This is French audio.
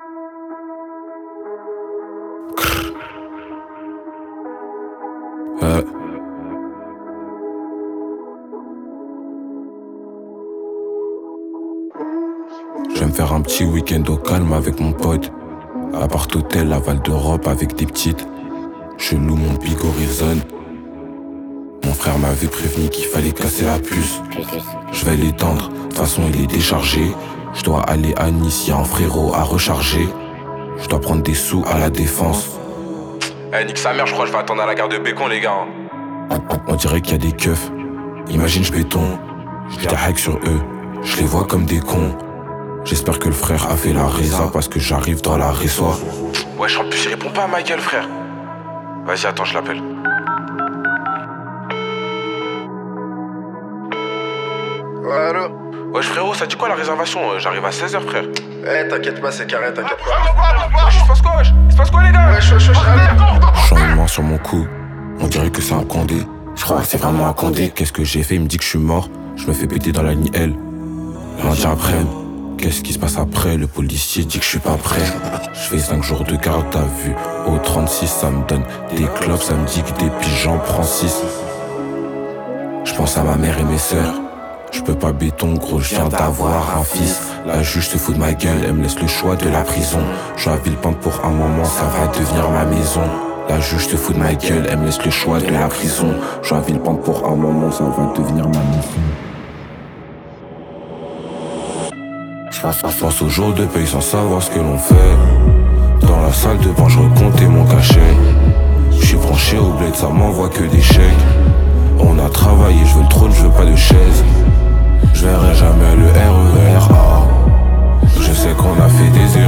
Euh. Je vais me faire un petit week-end au calme avec mon pote. Appart hôtel à Val d'Europe avec des petites. Je loue mon Big Horizon. Mon frère m'avait prévenu qu'il fallait casser la puce. Je vais l'étendre, de toute façon il est déchargé. Je dois aller à Nice, y'a un frérot à recharger. Je dois prendre des sous à la défense. Eh nique sa mère, je crois que je vais attendre à la gare de Bécon les gars. On dirait qu'il y a des keufs. Imagine je béton. J'ai des hacks sur eux. Je les vois comme des cons. J'espère que le frère a fait la résa parce que j'arrive dans la résoie. Wesh, en plus il répond pas à ma gueule frère. Vas-y attends, je l'appelle. Ouais, allô? Wesh frérot, ça dit quoi la réservation? J'arrive à 16h frère. Eh, t'inquiète pas, c'est carré, t'inquiète pas. Wesh, il se passe quoi wesh? Il se passe quoi les gars? Wesh, Je sens une main sur mon cou. On dirait que c'est un Condé. Je crois que c'est vraiment un Condé. Qu'est-ce que j'ai fait? Il me dit que je suis mort. Je me fais péter dans la nielle. Lundi après, qu'est-ce qui se passe après? Le policier dit que je suis pas prêt. Je fais 5 jours de garde à vue. Au 36, ça me donne des clopes. Ça me dit que des pigeons prend 6. Je pense à ma mère et mes sœurs. Je peux pas béton, gros, je viens d'avoir un fils. La juge se fout de ma gueule, elle me laisse le choix de la prison. Je suis à Villepinte pour un moment, ça va devenir ma maison. La juge se fout de ma gueule, elle me laisse le choix de la prison. Je suis à Villepinte pour un moment, ça va devenir ma maison. Je pense au jour de paye sans savoir ce que l'on fait. Dans la salle de bain, je recomptais mon cachet. Je suis branché au bled, ça m'envoie que des chèques. On a travaillé, je veux le trône, je veux pas de chaise. Je verrai jamais le RER A. Je sais qu'on a fait des erreurs.